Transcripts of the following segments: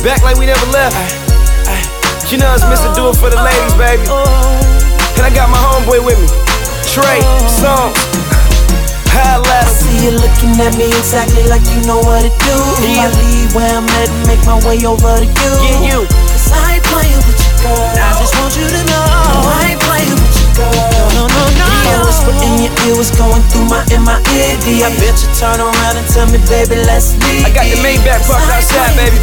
Back like we never left. You know it's Mr. Do It For The Ladies, baby. And I got my homeboy with me, Trey Songz. I see you looking at me exactly like you know what to do. If I leave where I'm at and make my way over to you. Yeah, you. Cause I ain't playing with you, girl. I just want you to know I ain't playing with you, girl. No. I whisper in your ear, what's going through my ear. I bet you turn around and tell me, baby, let's leave. I got the Maybach parked outside, baby.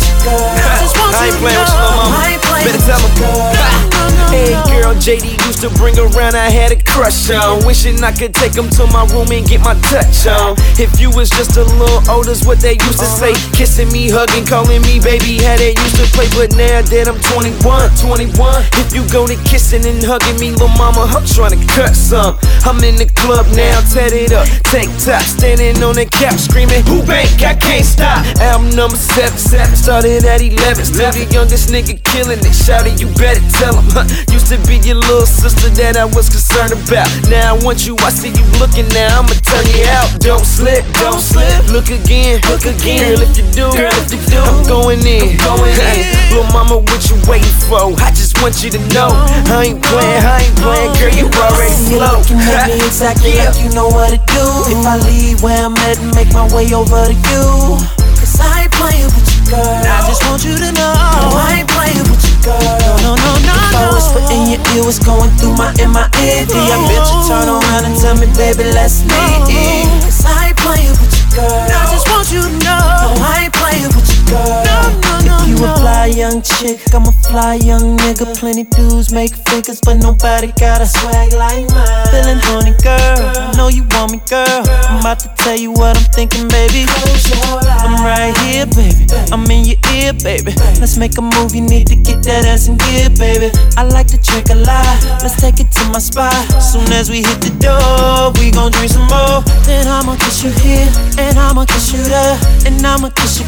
I ain't playing with you, little mama. Better tell him. Hey girl, JD used to bring around, I had a crush on. Wishing I could take him to my room and get my touch on. If you was just a little older's what they used to say. Kissing me, hugging, calling me baby, how they used to play. But now that I'm 21, if you go to kissing and hugging me, little mama, I'm trying to cut some. I'm in the club now, tat it up, tank top, standing on the couch screaming, who bank, I can't stop. Album number 7, started at 11. Still the youngest nigga killing it, shouted, you better tell him. Used to be your little sister that I was concerned about. Now I want you, I see you looking now, I'ma turn you out. Don't slip, look again. Girl, if you do, I'm going in. Little mama, what you waiting for? I just want you to know I ain't playing, girl, you already slow. You looking at me exactly like you know what to do. If I leave where I'm at and make my way over to you. Cause I ain't playing with you, girl. I just want you to know I ain't playing with you, girl. No. If I whisper in your ear, what's going through my ear. I bet you turn around and tell me, baby, let's leave. Cause I ain't playing with you, girl. I just want you to know I ain't playing with you, girl. If you a fly young chick, I'm a fly young nigga. Plenty dudes make figures, but nobody got a swag like mine. Feeling horny, girl, I know you want me, girl. I'm about to tell you what I'm thinking, baby. I'm right here, baby, I'm in your ear, baby. Let's make a move, you need to get that ass in gear, baby. I like to drink a lot, let's take it to my spot. Soon as we hit the door, we gon' drink some more. Then I'ma kiss you here, and I'ma kiss you there, and I'ma kiss you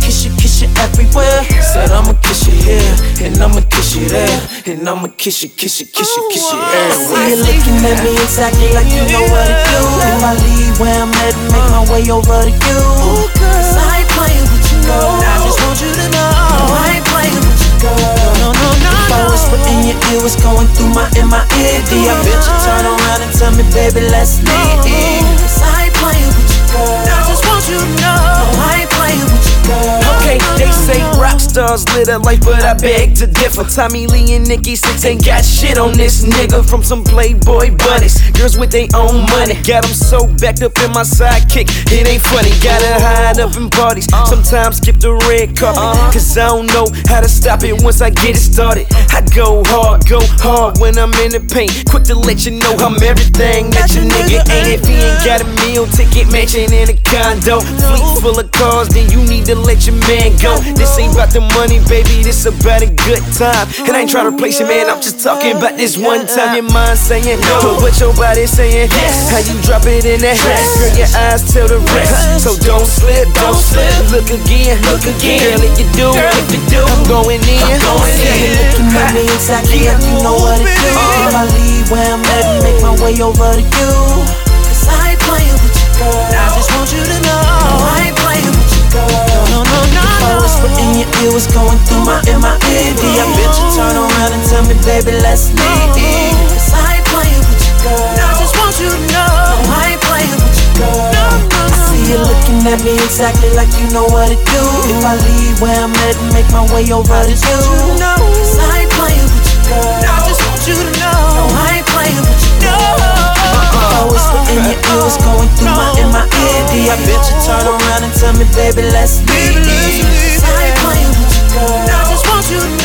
everywhere. Said I'ma kiss you here, and I'ma kiss you there, and I'ma kiss you everywhere. See you looking at me exactly like you know what to do. If I leave where I'm at and make my way over to you. Cause I ain't playing with you, girl. I just want you to know I ain't playing with you, girl. No. If I whisper in your ear, what's going through my ear. I bet you turn around and tell me, baby, let's leave. Cause I ain't playing with you, girl. I just want you to know I ain't playing with you, girl. Okay, they say rock stars live a life, but I beg to differ. Tommy Lee and Nikki Sixx ain't got shit on this nigga. From some Playboy bunnies, girls with their own money. Got them so backed up in my sidekick, it ain't funny. Gotta hide up in parties, sometimes skip the red carpet. Cause I don't know how to stop it once I get it started. I go hard when I'm in the paint. Quick to let you know I'm everything that your nigga ain't. If he ain't got a meal ticket, mansion in a condo, fleet full of cars, then you need to let your man go. This ain't about the money, baby, this about a good time. And I ain't trying to replace you, man, I'm just talking about this one time. Your mind saying no, but what your body saying yes. How you drop it in that dress, girl, your eyes tell the rest. So don't slip, look again. Girl, if you do, I'm going in. See you looking at me exactly like you know what to do. If I leave where I'm at and make my way over to you. Cause I ain't playing with you, girl. I just want you to know I ain't playing with you, girl. No. If I whisper in your ear, what's going through my ear. I bet you turn around and tell me, baby, let's leave. Cause I ain't playing with you, girl. I just want you to know I ain't playing with you, girl. I see you looking at me exactly like you know what to do. If I leave where I'm at and make my way over to you. Cause I ain't playing with you, girl. I just want you to know I ain't playing with you, girl. If I whisper in your ear, what's going through my ear. I bet you turn around and tell me, baby, let's leave. Cause I ain't playing with you, girl. I just want you to know